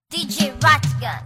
DJ Ratgun.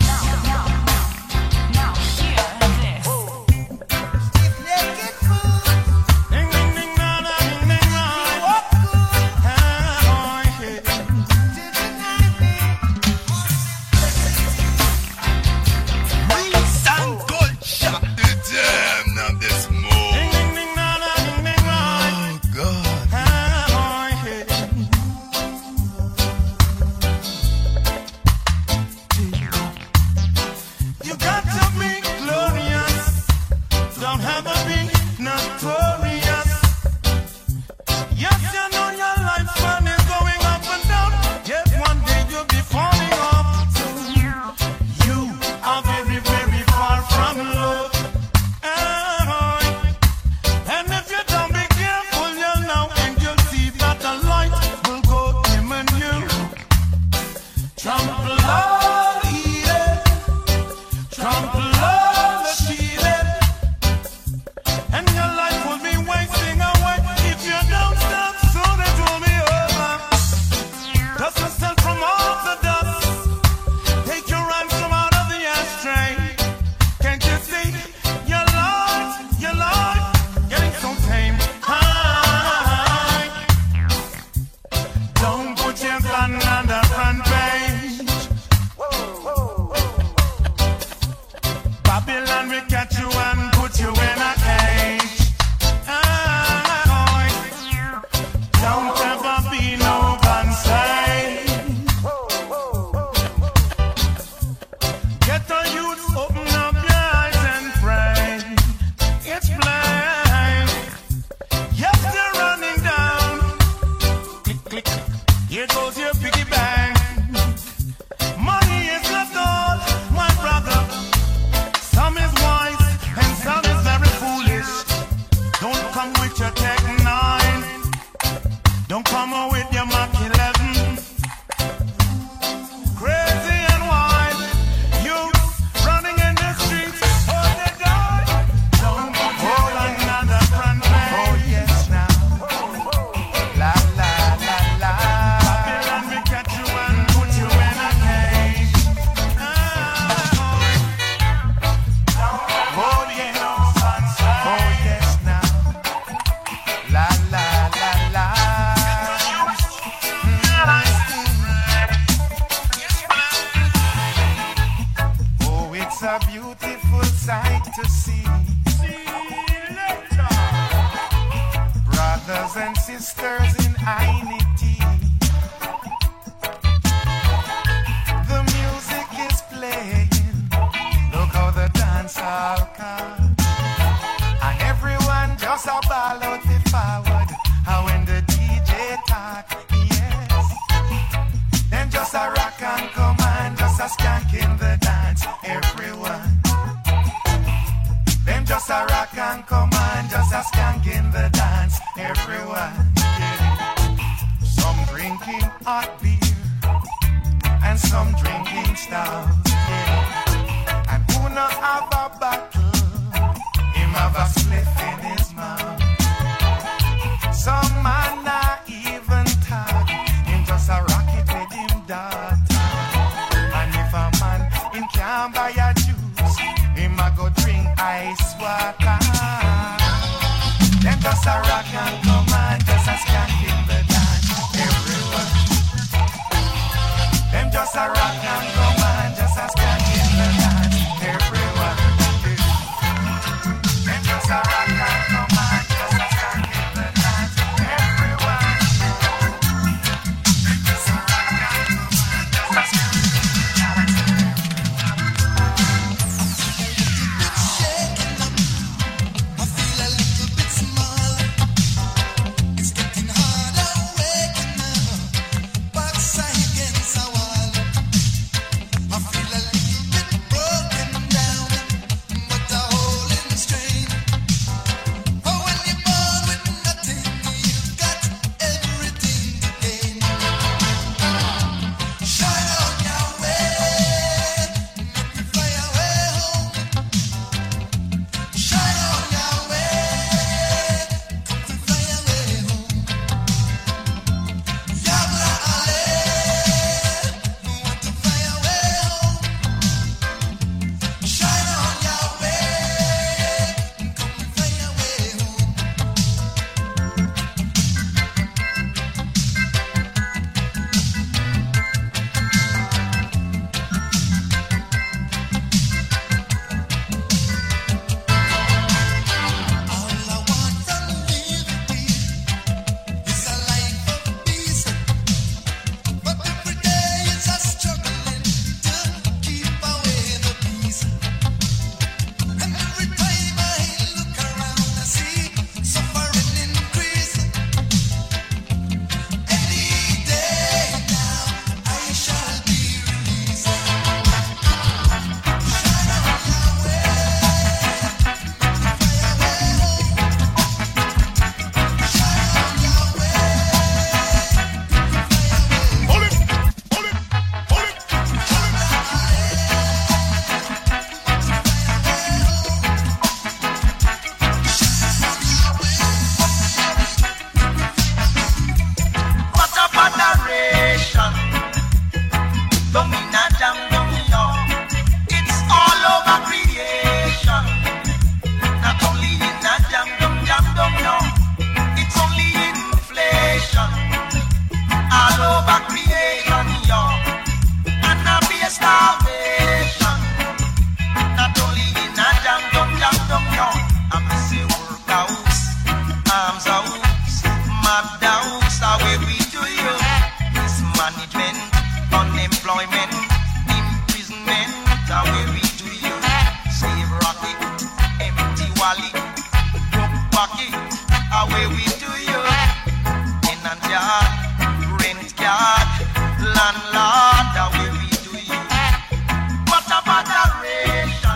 Domina jam domino. It's all over creation. Not only in a jam domino. It's only inflation. All over creation, yo. And a be a starvation. Not only in a jam domino. I'm a say workhouse, arms house, mad house, how we do you? Mismanagement, unemployment, imprisonment, how we do you? Save rocket, empty wallet, broke pocket, how we do you? Tenant yard, rent card, landlord, how we do you? What about adoration?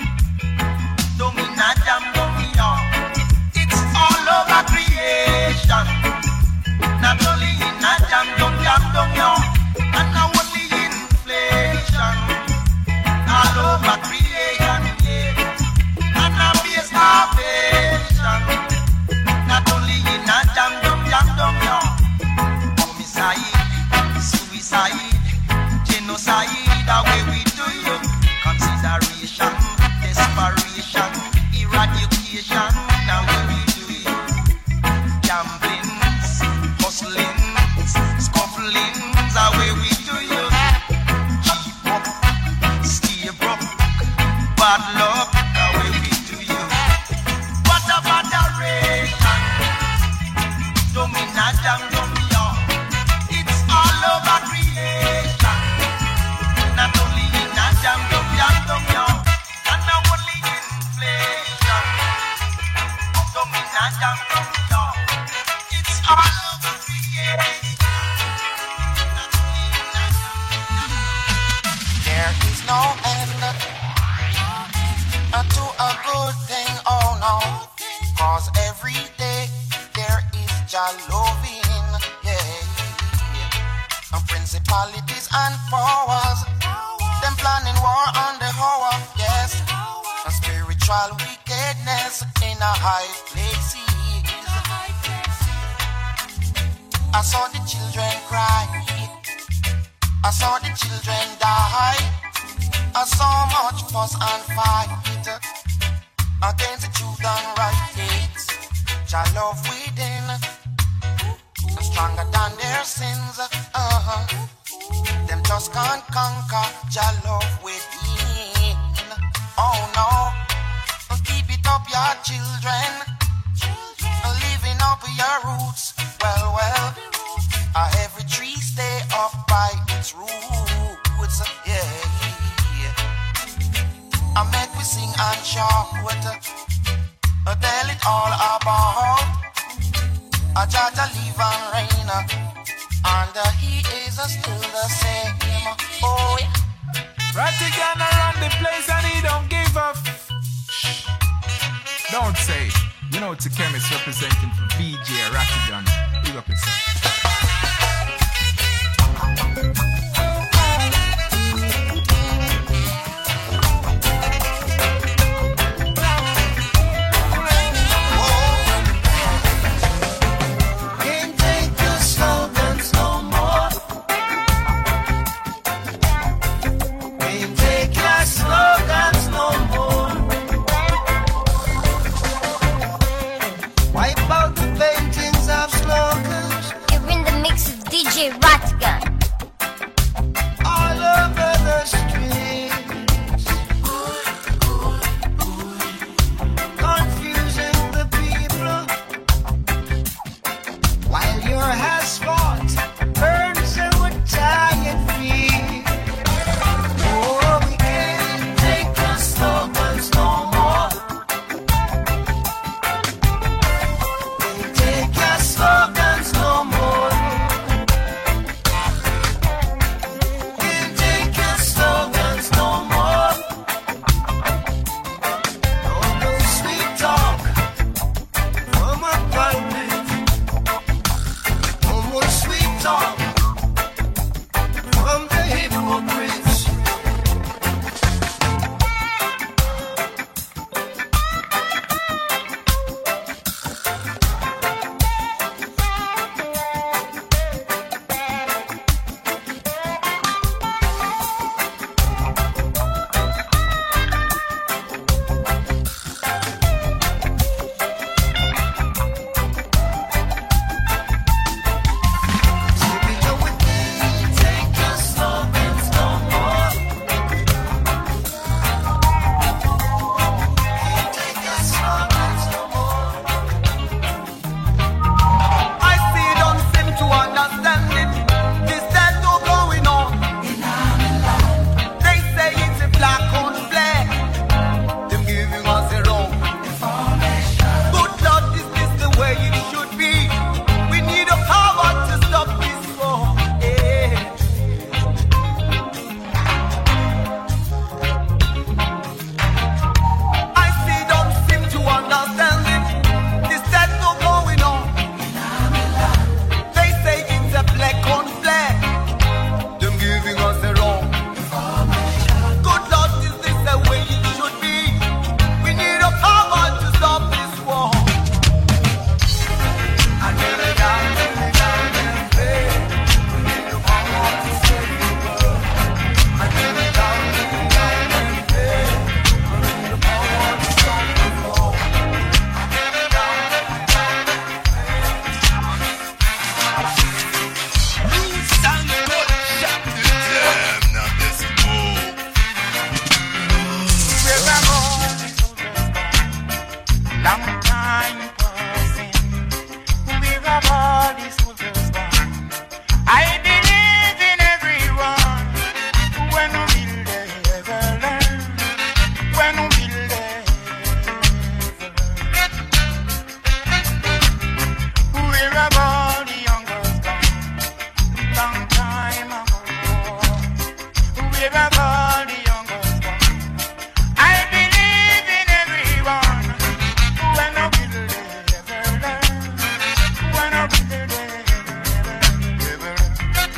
Domina jam domino. It's all over creation. Not only in a jam domino, and not only inflation. All over creation, yeah. And a be a starvation. Not only in a jam domino. Homicide, suicide, genocide, the way we do you. Consideration, desperation, eradication, now we do you. Gamblings, hustlings, scufflings, the way we do you. Keep up, stay broke, bad luck, the way we do you. What about adoration? Domina jam domino. It's all over creation. Not only in a jam domino, and not only inflation. Domina jam domino. It's all over creation. Not only in a There is no end to a good thing, oh no. Cause every day there is Jah loving, yeah. And principalities and powers, them planning war on the hour, yes. And spiritual wickedness in a high places. I saw the children cry, I saw the children die. I saw much fuss and fight against the truth and right. Jah love within, stronger than their sins. Them just can't conquer Jah love within. Oh no, keep it up, your children, living up your roots. Well, every tree stay up by its roots, yeah. I make we sing and shout, tell it all about a Jah live and reign, and he is still the same. Oh yeah. Ratigan around the place and he don't give up. Don't say. You know it's a chemist representing for VJ Ratigan. Big up yourself. Wipe out the paintings of slogans. Where are all the young girls gone? I believe in everyone. When will they ever learn? When will they ever learn?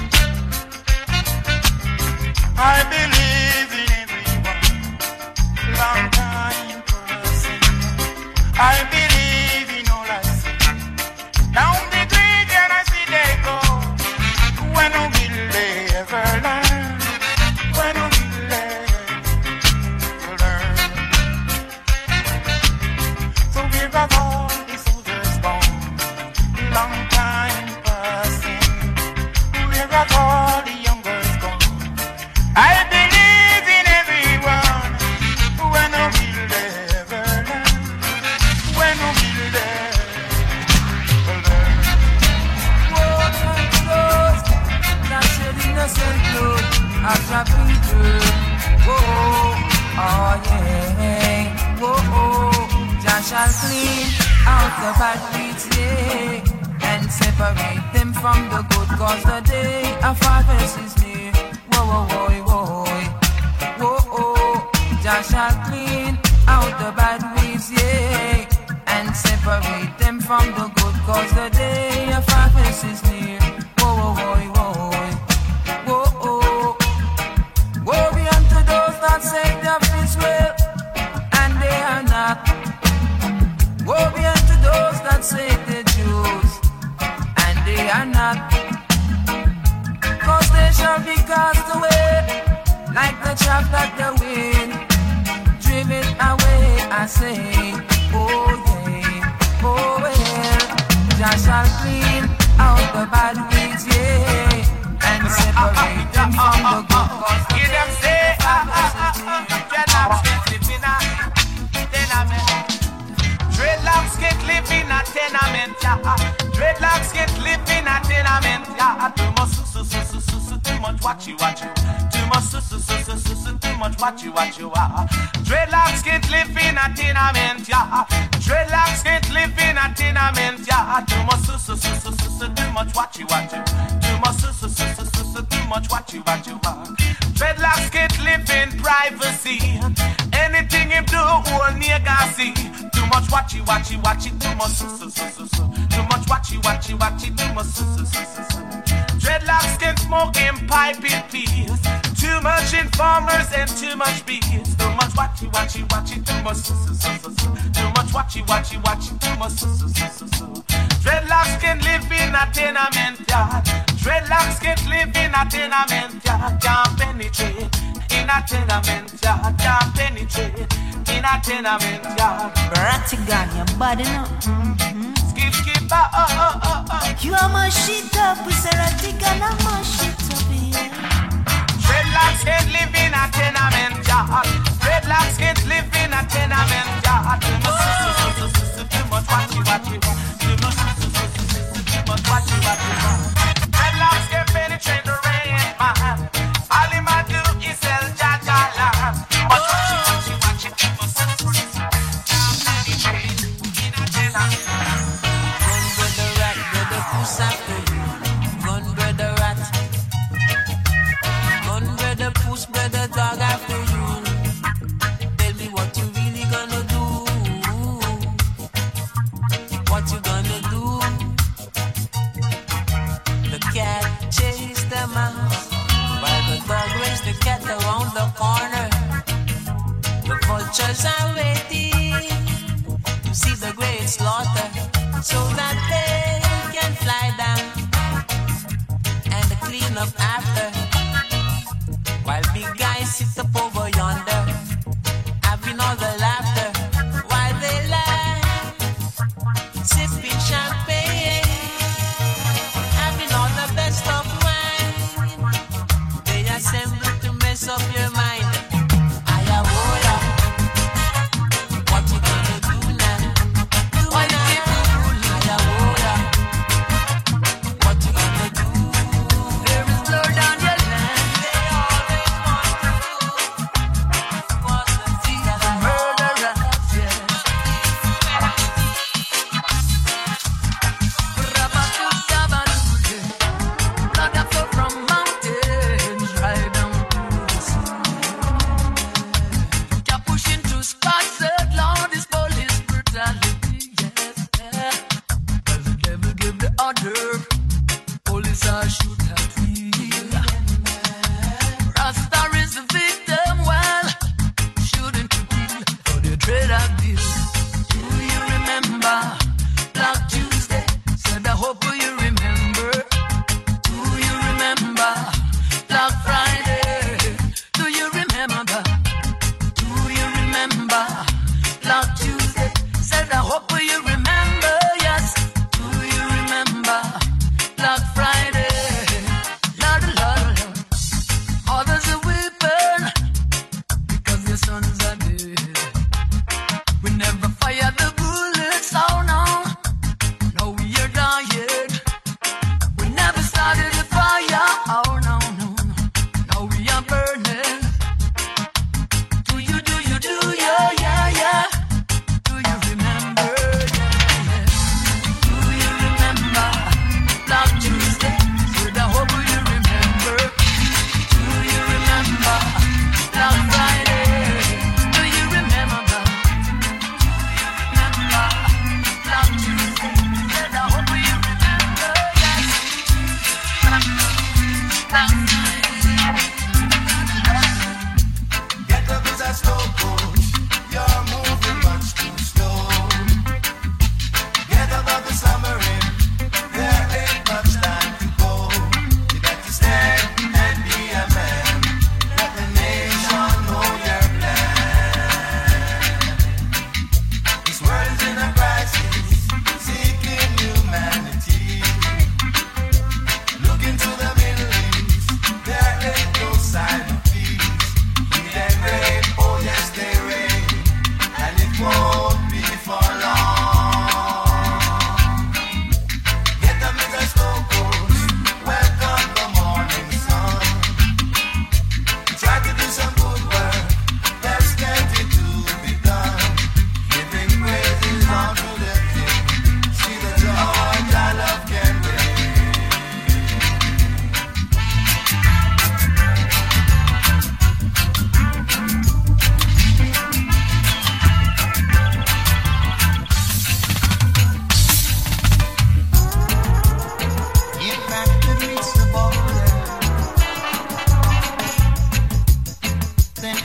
I believe in everyone. Long time person. I believe in all I see. Down the graveyard I see they go. When will they ever learn? When will they ever learn? So we got all the soldiers gone. Long time passing. We got all the young girls gone. I believe in everyone. When will they ever learn? When will they ever learn? Woe to those that shed innocent blood after people. Whoa, oh yeah. Whoa, Jah shall clean out the bad weeds, yeah, and separate them from the good, cause the day of harvest is near. Whoa, whoa, whoa, whoa, whoa, Jah shall clean out the bad weeds, yeah, and separate them from the good, cause the day of harvest is near. Whoa, whoa, whoa, whoa, whoa, woe be unto those that say their feet well, and they are not. Woe be unto those that say they're Jews, and they are not. Cause they shall be cast away, like the chaff that the wind driven away, I say. Oh yeah, oh well, Jah shall clean out the bad weeds, yeah, and separate them from the good, cause the Hear them say, dreadlocks get live in a tenement, yeah. Dreadlocks get live in a tenement, yeah. Too much too much watch you. Too much too much watch you. Dreadlocks get live in a tenement, yeah. Dreadlocks get live in a tenement, yeah. Too much watch you. Too much watch you. Dreadlocks get live in privacy. Anything him do, all nigga see. Too much watch it. Too much watch it. Too much Dreadlocks can smoke and pipe in peace. Too much informers and too much bees. Too much watch it. Too much watch it. Too much Dreadlocks can live in a tenement yard. Dreadlocks can live in a tenement yard. Can't penetrate in a tenement yard. Can't penetrate in a tenement yard. Ratigan, your body now. Skip, You are my shit up, we say Ratigan, I'm my shit up here. Dreadlocks can live in a tenement yard. Dreadlocks can live in a tenement yard. Too much watch you. Too much watch you. Dreadlocks can penetrate the rain, man. All him a do is sell Jaja land. Too much watch you. After you, gun brother rat, gun brother push brother dog after you. Tell me what you really gonna do. What you gonna do? The cat chased the mouse, while the dog raced the cat around the corner. The vultures are waiting to see the great slaughter, so that they can fly down and clean up after, while big guys sit up over yonder, having all the laughter while they lie, sipping champagne, having all the best of wine. They assemble to mess up your mind. Ayahola, what you gonna do now?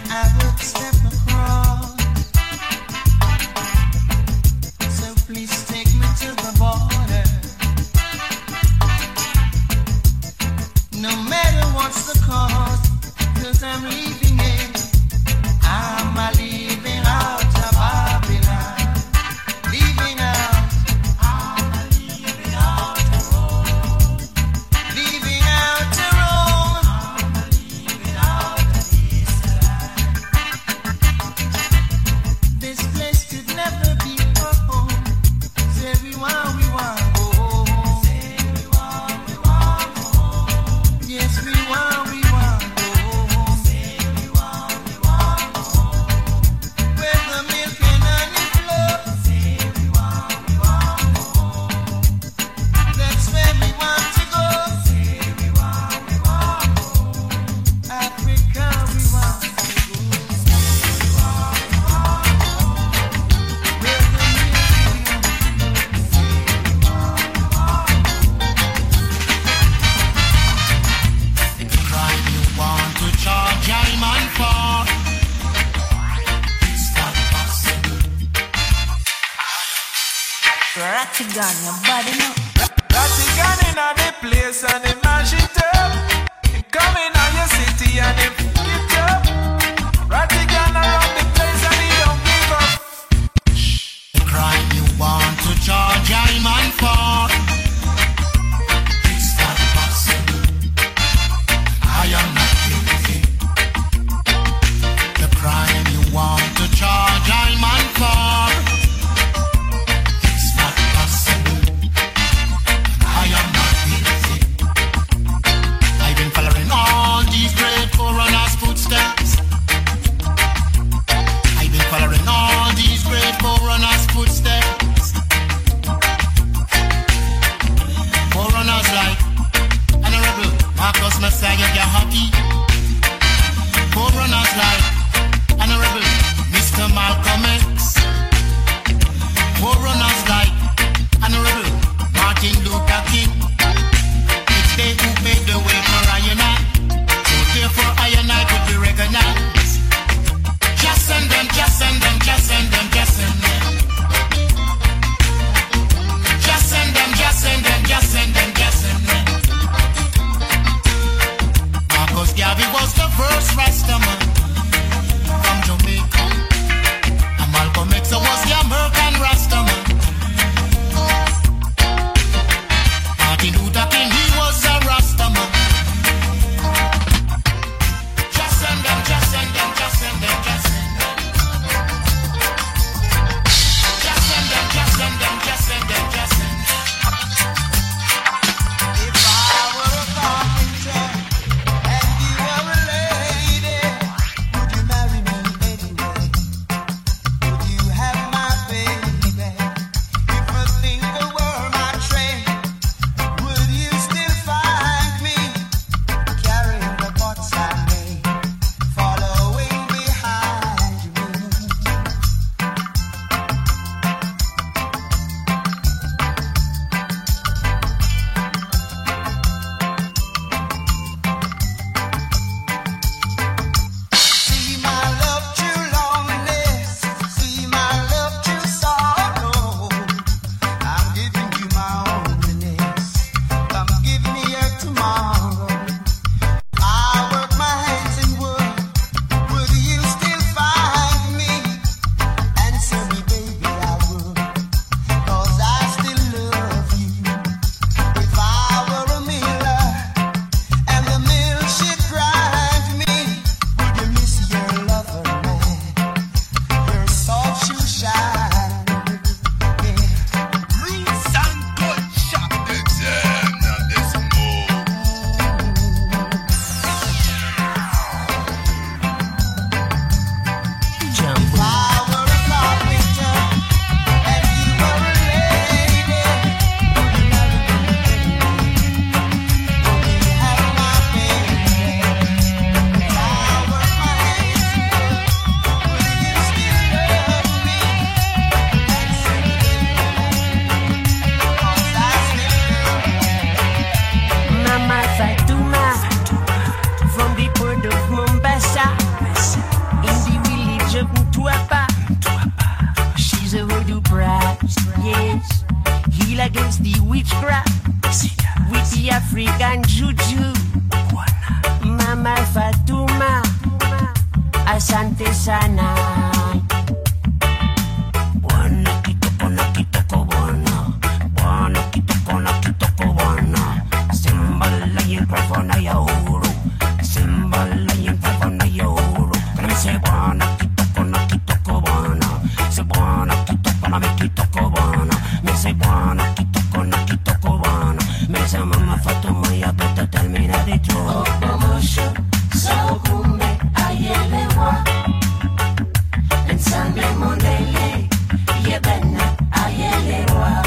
I would step across. So please take me to the border. No matter what's the cost, 'cause I'm leaving it. I'm leaving out of Babylon. Leaving out. I'm leaving out of Rome. Leaving out of Rome. I'm leaving out of Israel. This place could never be home. Say we want go home. Say we want go home. Yes, we want go home. Say we want go home. Where the milk and honey flow. Say we want go home. That's where we want to go. Say we want go home. Africa, we want to go. Say we want go home. Where the milk and honey flow. Say we want go home. The crime you want to charge I man for, it's not possible. Ratigan, your body no. Ratigan in a the place and they mash it up. They come in on your city and they fuck it up. Ratigan around the place and he don't give up. The crime you want to charge I man for, it's not possible. I am not guilty. The crime you want to charge I man for, it's not possible. I am not guilty. I've been following all these great forerunners asante sana. Bwana kitoko na kitoko bwana, Bwana kitoko na kitoko bwana. Simbala yin pavona ya uru, simbala yin pavona ya uru. Kana se Bwana kitoko na kitoko bwana, se Bwana kitoko na kitoko bwana, me se Bwana kitoko na kitoko bwana. Me se mama Fatuma ya beta termina de tu. Okomosho saukumbe ayelewa, ensemble mondele yebena ayelewa.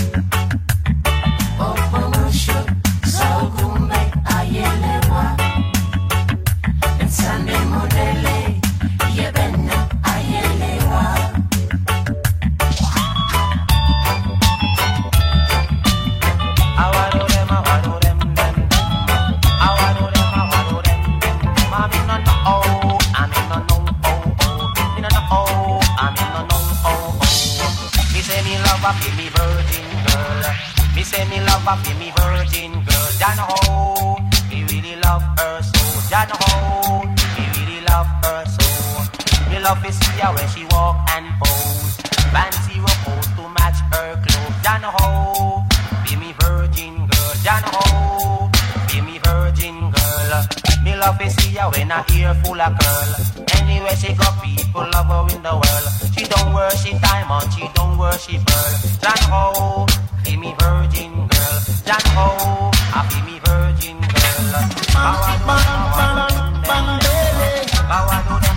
Okomosho saukumbe ayelewa, ensemble mondele yebena ayelewa. Be me virgin girl. Me say me love her, be me virgin girl. Jah know how me really love her so. Jah know how me really love her so. Me love to see her when she walk and pose. Fancy pose to match her clothes. Jah know how be me virgin girl. Jah know how be me virgin girl. Me love to see her when her ear full of curl. Anywhere she go, people love her in the world. She don't worship diamond, she don't worship pearl. Jah know how be me virgin girl. Jah know how I be me virgin girl. How do them,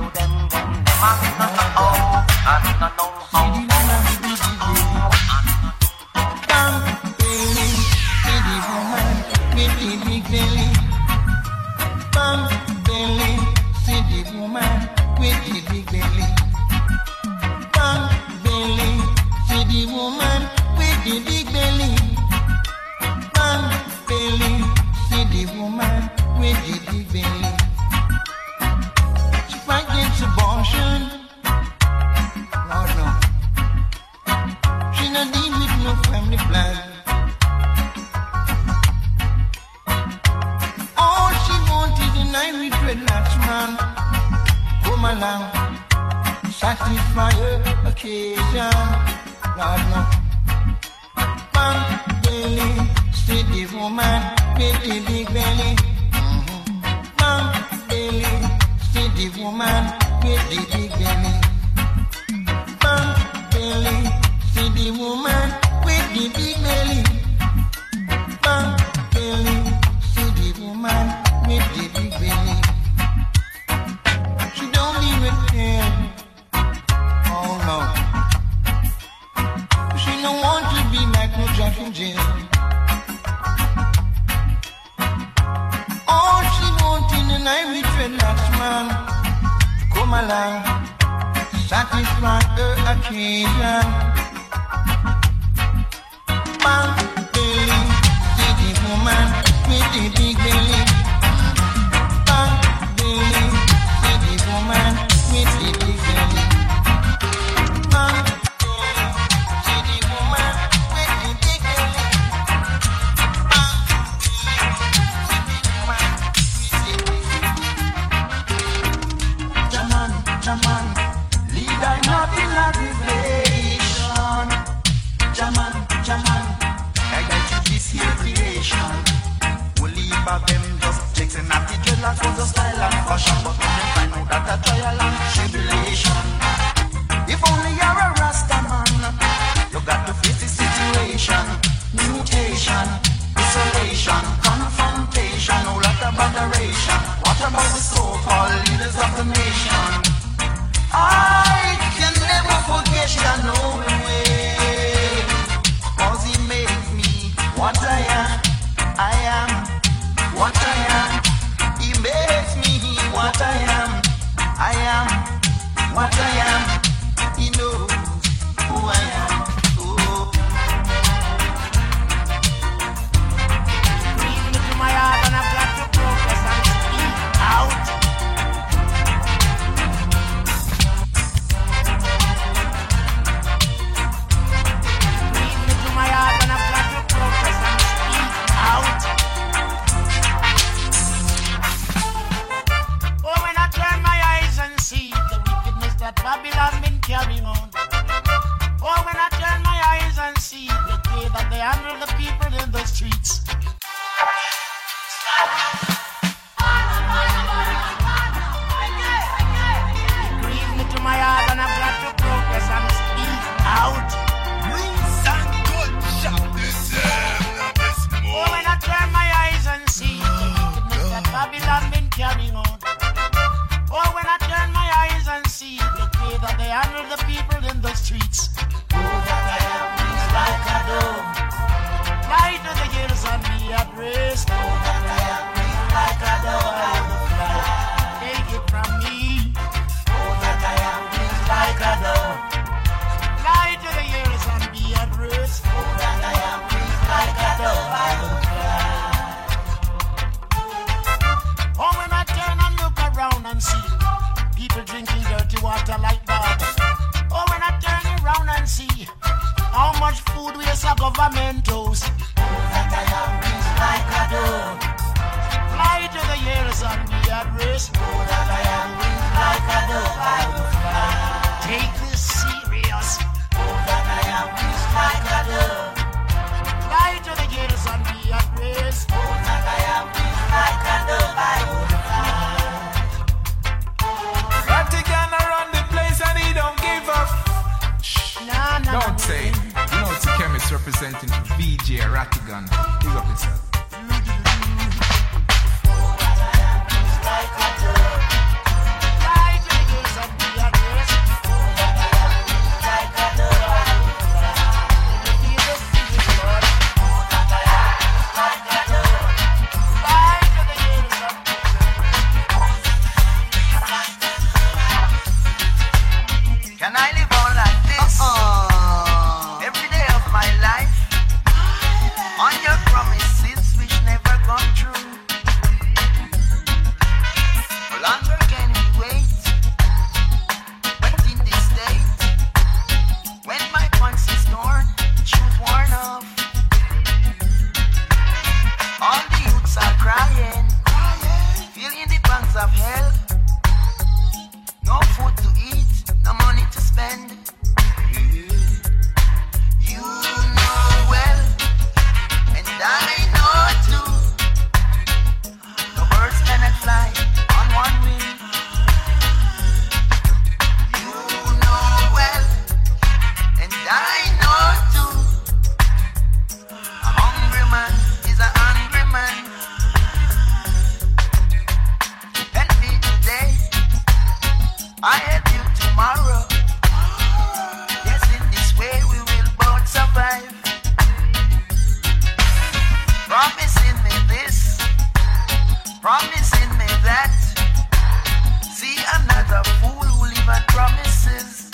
satisfy her occasion. Lord, no. Bang, belly, steady woman with the big belly. Bang, belly, steady woman with the big belly. Bang, belly, steady woman with the big belly. Bang, belly, steady woman with the big belly. She don't even care. Oh no. She don't want to be like no Jack and Jill. All she wants in the night with dreadlocks man to come along, satisfy her occasion. Bang, belly, steady woman with the big belly. Bang, belly, steady woman with the big belly. Bang, belly, steady woman with the big belly. Bang, belly, steady woman with the big belly. Jaman, Jaman, lead I not in a revelation. Jaman, Jaman, I got you this here creation. We'll leave of them just chasing at the dreadlocks for the style and fashion, but when they find out that a trial and tribulation. If only you're a Rasta man, you got to face the situation. Mutation, isolation, confrontation, no lot of adoration. What about the so-called leaders of the nation? I can never forget you, no way, 'cause he made me what I am. I am what I am. He makes me what I am. I am what I am. He knows who I am. Oh. Breathe into my heart and I've got to progress and speak out. Breathe into my heart and I've got to progress and speak out. Oh, when I turn my eyes and that Babylon been carrying on. Oh, when I turn my eyes and see the way that they handle the people in the streets. It grieves me to my heart and I've got to progress and speak out. Oh, when I turn my eyes and see the wickedness that Babylon been carrying on. Oh, when I turn my eyes and see the way that they handle the people in the streets. Oh, that I am wings like a dove. Fly to the hills and be at rest. Oh, that I am wings like a dove. I will fly. Take it from me. Oh, that I am wings like a dove. Fly to the hills and be at rest. Oh, that I am wings like a dove. I will fly. Oh, when I turn and look around and see people drinking dirty water like that. Oh, when I turn around and see how much food waste our government owes. Oh, that I am wings like a dove. Fly to the hills and be at rest. Oh, that I am wings like a dove. I will fly. Take this serious. Oh, that I am wings like a dove. Fly to the hills and be at rest. Oh, that I am wings like a dove. I will fly. Ratigan around the place and he don't give up. Nah, nah, Don't say. You know it's a chemist representing for VJ Ratigan. Big up yourself. Can I live on like this? Every day of my life, on your promises which never come true. No longer can we wait in this state. When my pants is torn, shoes worn off. All the youths are crying, feeling the pangs of hell. No food to eat, no money to spend. You know well, and I know too. No birds cannot fly on one wing. You know well, and I know too. A hungry man is a hungry man. Help me today, I help you tomorrow. Yes, in this way we will both survive. Promising me this, promising me that. See another fool who live on promises.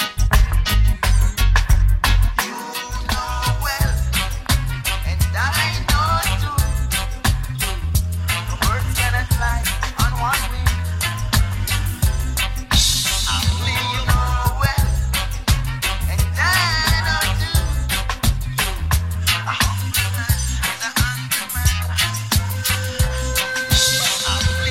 You know well, and I know too. The birds cannot fly on one wing. You know well, and I know too. A hungry man is a hungry man.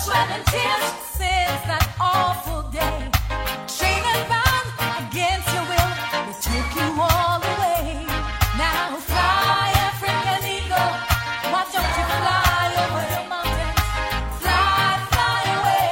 sweat and tears since that awful day. Chain and bound against your will, they took you all away. Now fly, African eagle, why don't you fly over the mountains? Fly, fly away,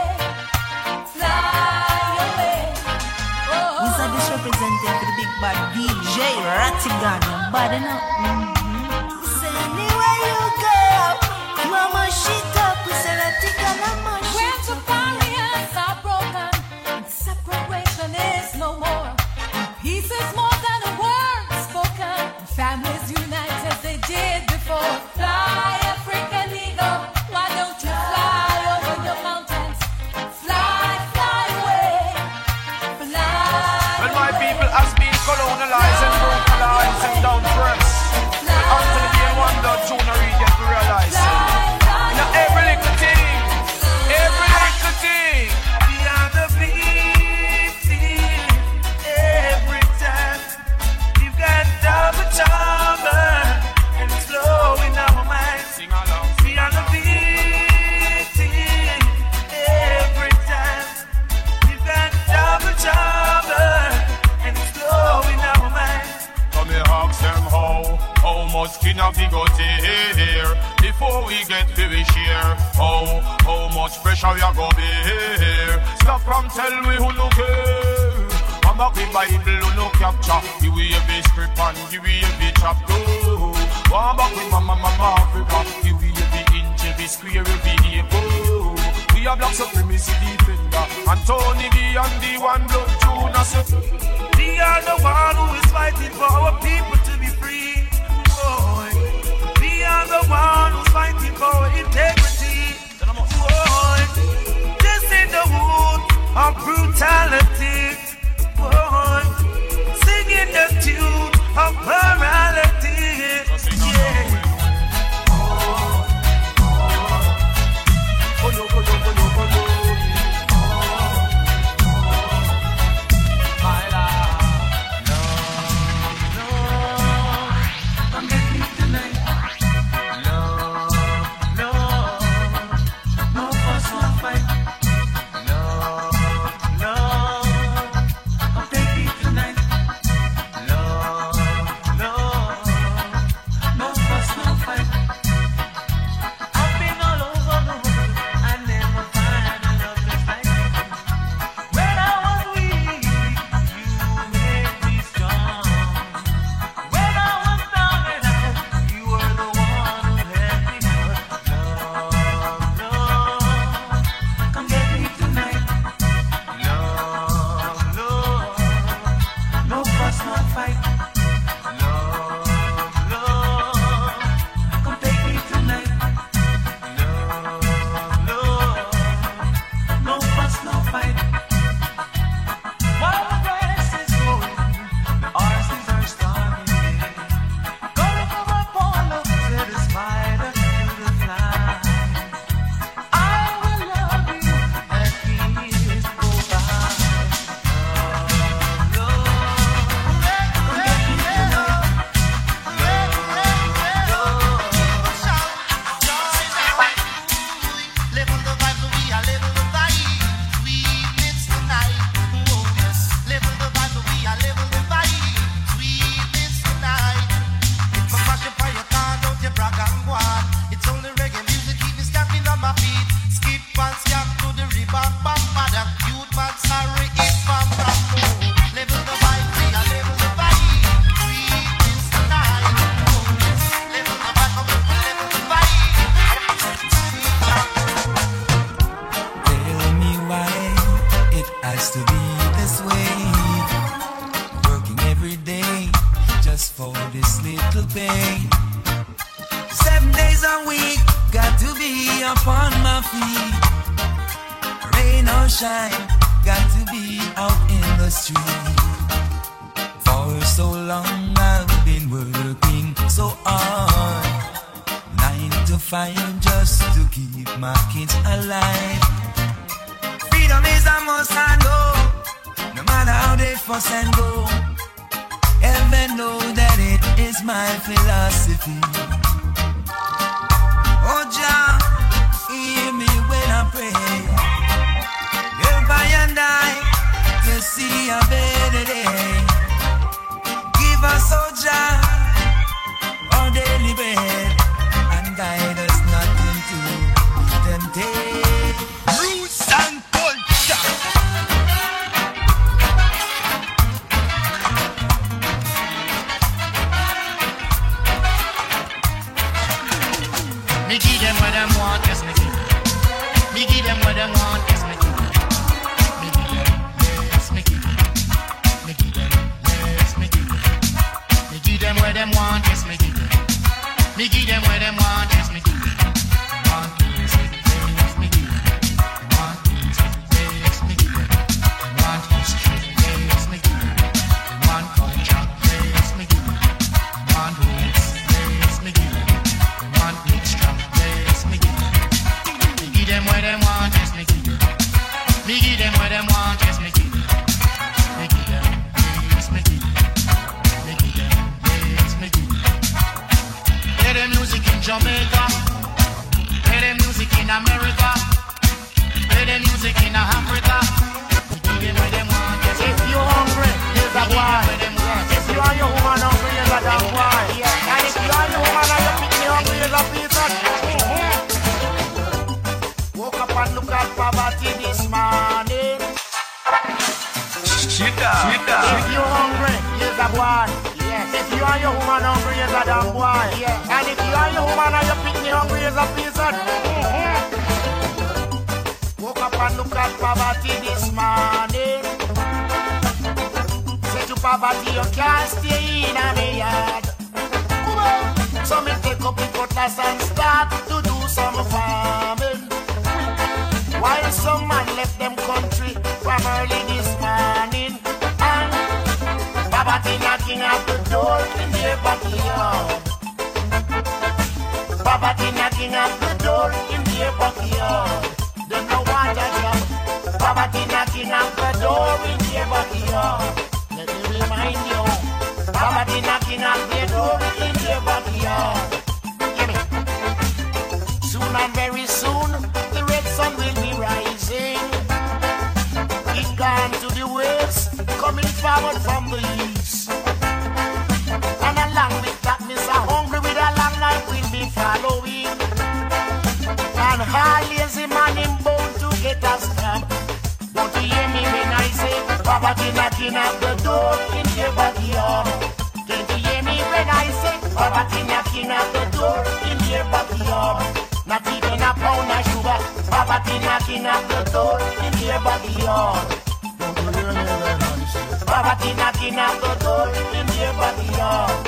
fly away. Oh. Who's this representing for the big bad DJ Ratigan? Bad enough. So anywhere you go, you are my shit up. Who's Ratigan? I'm my shit Where the barriers are broken, and separation is no more. And peace is more than a word spoken. And families unite as they did before. Fly, African eagle, why don't you fly over the mountains? Fly, fly away, fly. When my people has been colonized and brutalized and down pressed, until the day one dot Junior region to realize. Now every little thing, we are the victim. Every time we've got double trouble and it's low in our minds. Sing along. We are the victim. Every time we've got double trouble and it's low in our minds. Come here, ask them how much skin have we got here before we get to the share? How much pressure we are gonna bear? Stop from tell me who no care. I'm back with Bible who no capture. Give we every script and give we every chapter. I'm back with Mama Africa. Give we every inch, every square, every acre. We are black supremacy defender, and Tony B and the one blood Jonas. We are the one who is fighting for our people to be free. Boy. We are the one who's fighting for our integrity. Boy. This ain't the wood of brutality. Boy. Singing the tune of morality. Yeah. Oh Jah, hear me when I pray. we are better. Give us, oh Jah, our daily bread, and guide us not into temptation. Roots and culture. Me give them what them want, yes me give them. Me give them what them want, yes me give them. Me give them, yes me give them. Me give them, yes me give them. Me give them what them want, yes me give them. Me give them what them want, yes me give them. Want music, yes me give them. Want music, yes me give them. Want history, yes me give them. Want culture, yes me give them. Want roots, yes me give them. Want mixture, yes me give them. Me give them what them want, yes me give them. Me give them what them want, yes me give them. Me give them, yes me give them. Me give them, yes me give them. Play the music in Jamaica. Play the music in America. Play the music in Africa. Me give them what them want, yes me give them. If you're hungry, here's a boy. If you are your woman hungry, here's a damn boy. And if you are your woman and your picnic hungry, here's a pizza. Woke up and look at poverty this morning. Shit up. If you're hungry, here's a boy. If you are your woman hungry, here's a damn boy. And if you are your woman and your picnic hungry, here's a pizza. Woke up and look at poverty this morning. Say to poverty, you can't stay in a yard. So me take up the cutlass and start to do some farming. While some man left them country from early this morning, and poverty knocking at the door in their backyard. Poverty knocking at the door in their backyard. They no want a job. Poverty knocking at the door in their backyard. Let me remind you, poverty knocking at their door in their backyard. Hear me. Soon and very soon, the red sun will be rising. It gone to the west, coming forward from the east. And along with that, Mr. Hungry with a long life will be following. And hard lazy man him bound to get a stamp. Don't you hear me when I say poverty knocking at the door in your backyard? Don't you hear me when I say poverty knocking at the door in your backyard? Not even a pound of sugar, poverty knocking at the door in your backyard. Don't you hear me when I say poverty knocking at the door in your backyard?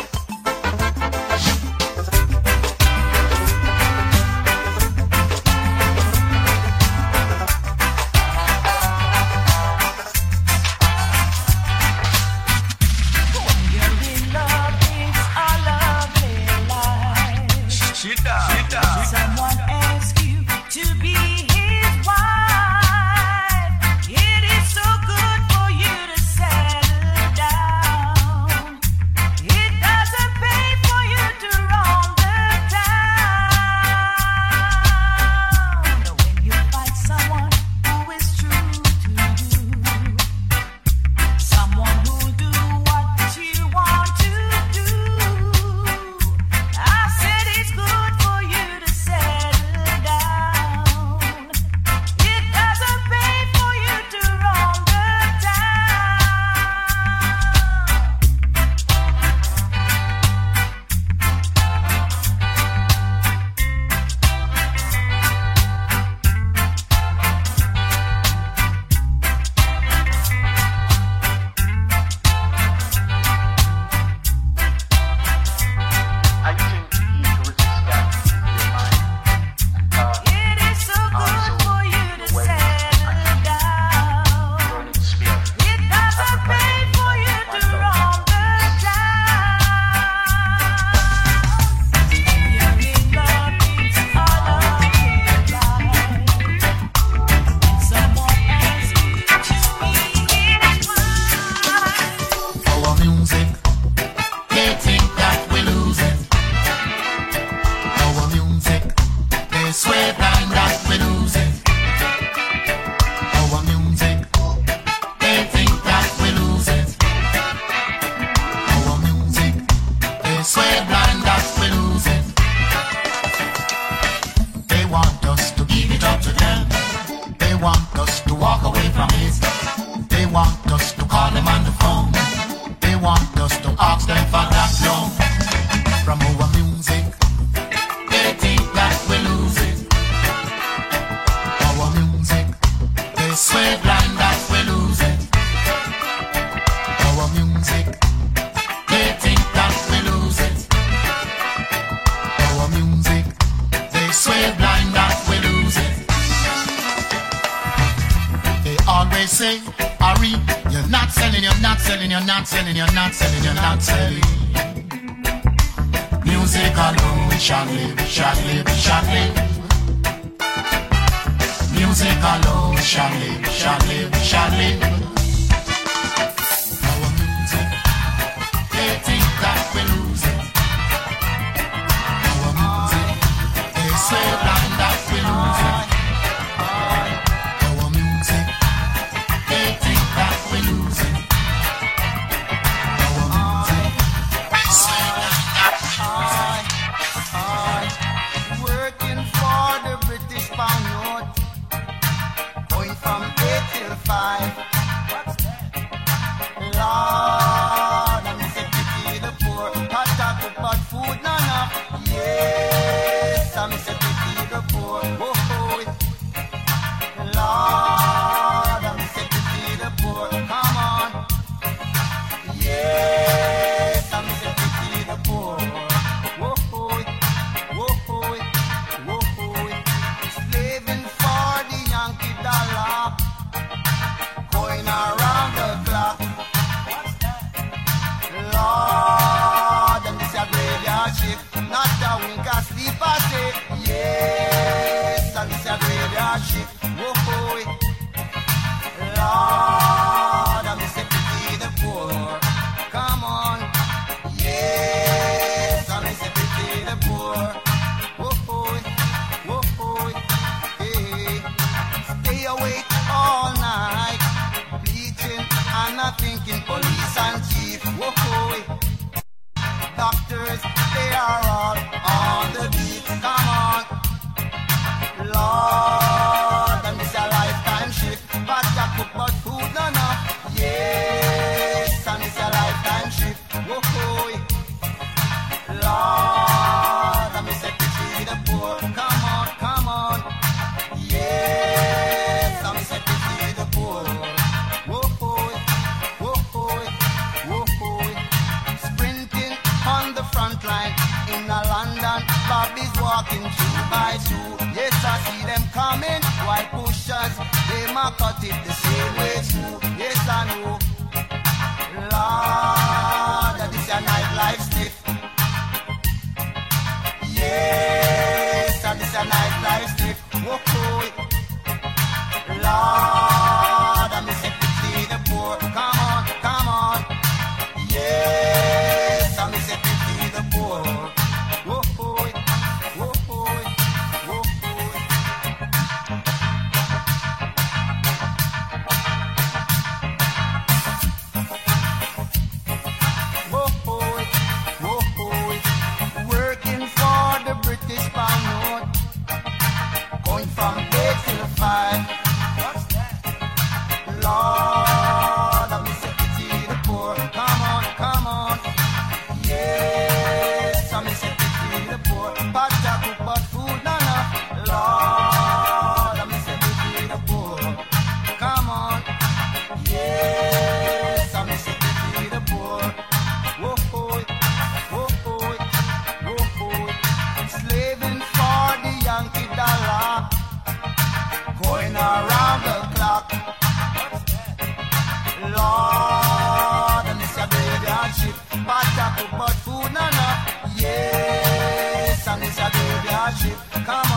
Someone asked you to be his wife. It is so good for you to settle down. It doesn't swear blind that we lose it. They want us to give it up to them. They want us to walk away from it. They want us to call them on the phone. They want us to ask them for that loan from our music. They think that we lose it. Our music, they swear blind that we lose it. Our music, they think that we lose it. Our music, they swear blind that we lose it. They always say, Ari, you're not selling, you're not selling, you're not selling, you're not selling, you're not selling. Music alone shall live, shall live, shall live. Music alone shall live, shall live, shall live. Our music, they think that we lose it. Our music, they say blind that we lose it. Our music, they think that we lose it. Our music, they say blind that we lose it. Working for the British pound note, going from 8 till 5. Lord, I'm sick to feed the poor. Hot chocolate, but food not enough. Yes, I'm sick to feed the poor. Oh, oh. Lord, I'm sick to feed the poor. Come on. Yes, I'm sick to feed the poor. Oh, oh. Oh, oh. Oh, oh. Slaving for the Yankee dollar, going around the clock. Lord, and this a graveyard shift, not a wink of sleep a day. Yes, and this a graveyard shift. Whoa, boy. Lord, I'm sick to feed the poor. Come on. Yes, I'm sick to feed the poor. Whoa, boy. Whoa, boy. Hey, stay awake all night, bleaching and not thinking police and chief. Whoa, boy. Doctors, they are all on the beat. Come on. Lord, and this a lifetime shift. But I cook but food not enough. Yes, and this a lifetime shift. Whoa, boy. Lord, I'm sick to feed the poor. Come on, come on. Yes, I'm sick to feed the poor. Whoa, boy. Whoa, boy. Whoa, boy. Sprinting on the front line in a London, Bobby's walking 2 by 2. Yes, I see them coming, white pushers. They might cut it the same way too. Yes, I know. Lord, that is a nightlife stiff. Yes, that is a nightlife stiff. Whoa, boy. Lord, I'm sick to feed the poor. Come on, come on. Yes, I'm sick to feed the poor. Whoa, boy. Whoa, boy. Whoa, boy. Whoa, boy. Whoa, boy. Working for the British pound note, going from 8 till 5. Lord, I'm sick to feed the poor. Come on, come on. Yes, I'm sick to feed the poor. But I cook but food not enough. Lord, I'm sick to feed the poor. Come on. Yes, I'm sick to feed the poor. Whoa, boy. Whoa, boy. Whoa, boy. Slaving for the Yankee dollar, going around the clock. Lord, and this a graveyard shift. But I cook but food not enough. Yes, and this a graveyard shift. Come